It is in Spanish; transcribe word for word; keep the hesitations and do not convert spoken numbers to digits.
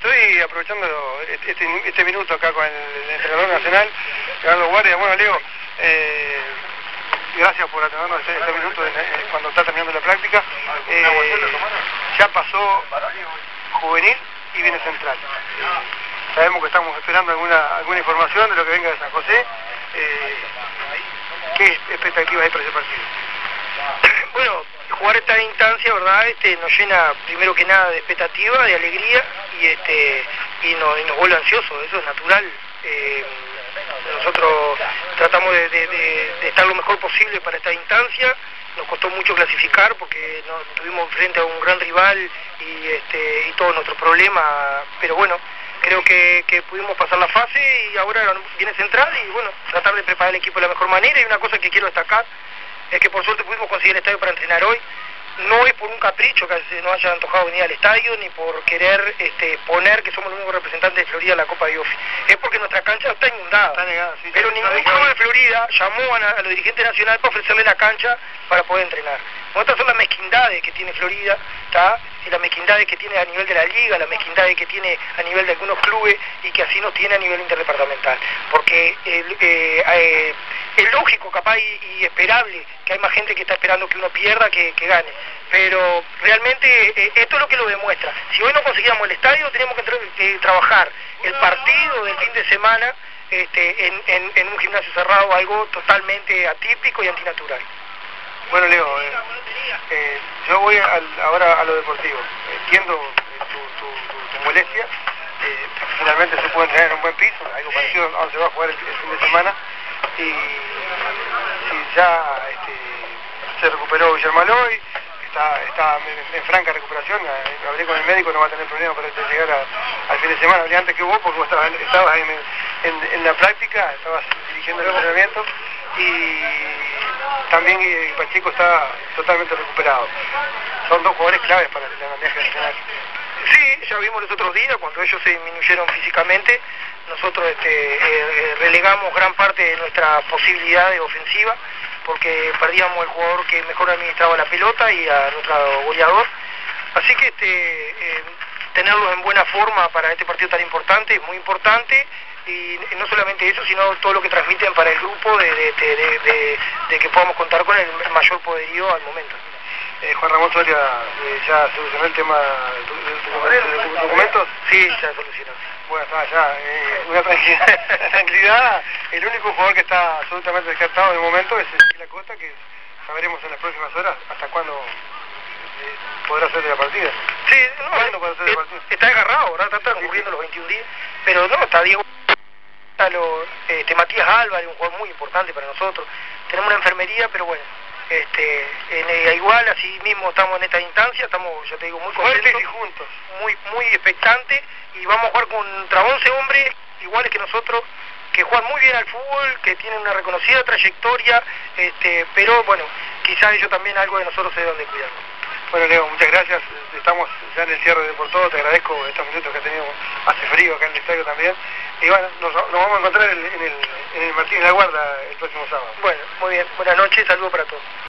estoy aprovechando este, este, este minuto acá con el, el entrenador nacional, Leonardo Guardia. Bueno, Leo, eh, gracias por atendernos este, este minuto de, eh, cuando está terminando la práctica. Eh, ya pasó juvenil y viene central. Eh, sabemos que estamos esperando alguna, alguna información de lo que venga de San José. Eh, ¿Qué expectativas hay para ese partido? Bueno, jugar esta instancia, ¿verdad? Este, nos llena primero que nada de expectativa, de alegría y este y, no, y nos vuelve ansiosos, eso es natural. Eh, nosotros tratamos de, de, de, de estar lo mejor posible para esta instancia. Nos costó mucho clasificar porque no, estuvimos frente a un gran rival y, este, y todos nuestros problemas, pero bueno, creo que, que pudimos pasar la fase y ahora viene central y bueno, tratar de preparar el equipo de la mejor manera. Y una cosa que quiero destacar es que por suerte pudimos conseguir el estadio para entrenar hoy. No es por un capricho que se nos haya antojado venir al estadio, ni por querer este, poner que somos los únicos representantes de Florida en la Copa de Ofi. Es porque nuestra cancha está inundada. Está negada, sí, pero sí, ningún sí, club sí. de Florida llamó a, a los dirigentes nacionales para ofrecerle la cancha para poder entrenar. Bueno, estas son las mezquindades que tiene Florida, ¿tá? Y las mezquindades que tiene a nivel de la liga, las mezquindades que tiene a nivel de algunos clubes y que así nos tiene a nivel interdepartamental. Porque eh, eh, eh, es lógico, capaz y, y esperable que hay más gente que está esperando que uno pierda que, que gane. Pero realmente eh, esto es lo que lo demuestra. Si hoy no conseguíamos el estadio, tenemos que tra eh, trabajar el partido del fin de semana este, en, en, en un gimnasio cerrado, algo totalmente atípico y antinatural. Bueno, Leo, eh, eh, yo voy al, ahora a lo deportivo. Entiendo tu, tu, tu, tu molestia. Eh, finalmente se puede entrenar en un buen piso, algo parecido a donde se va a jugar el, el fin de semana. Y si ya este, se recuperó Guillermo Aloy, está, está en, en franca recuperación. Eh, hablé con el médico, no va a tener problema para llegar a, al fin de semana. Hablé antes que vos porque vos estabas, estabas en, en, en la práctica, estabas dirigiendo el entrenamiento. Y también eh, Pacheco está totalmente recuperado. Son dos jugadores claves para la bandeja nacional. Sí, ya vimos los otros días, cuando ellos se disminuyeron físicamente, nosotros este, eh, relegamos gran parte de nuestra posibilidad de ofensiva, porque perdíamos el jugador que mejor administraba la pelota y a nuestro goleador. Así que este, eh, tenerlos en buena forma para este partido tan importante es muy importante. Y no solamente eso, sino todo lo que transmiten para el grupo de, de, de, de, de, de que podamos contar con el mayor poderío al momento. Eh, Juan Ramón Soria, eh, ¿ya solucionó el tema de tus documentos? Sí, ya solucionó. Bueno, está ya, eh, una tranquilidad, tranquilidad. El único jugador que está absolutamente descartado de momento es la Costa, que sabremos en las próximas horas hasta cuándo eh, podrá ser de la partida. Sí, no, ¿Cuándo podrá ser de la partida? Está agarrado, ¿verdad? Está transcurriendo los veintiún días, pero no, está Diego. Lo, este, Matías Álvarez, un jugador muy importante para nosotros. Tenemos una enfermería, pero bueno, este, en, eh, igual así mismo estamos en esta instancia, estamos, ya te digo, muy contentos y juntos, muy, muy expectantes, y vamos a jugar contra once hombres iguales que nosotros, que juegan muy bien al fútbol, que tienen una reconocida trayectoria, este, pero bueno, quizás ellos también algo de nosotros se deben de cuidar. Bueno, Leo, muchas gracias. Estamos ya en el cierre de Por Todo. Te agradezco estos minutos que tenemos. Hace frío acá en el estadio también. Y bueno, nos, nos vamos a encontrar en el, en el, en el Martínez de la Guarda el próximo sábado. Bueno, muy bien. Buenas noches. Saludos para todos.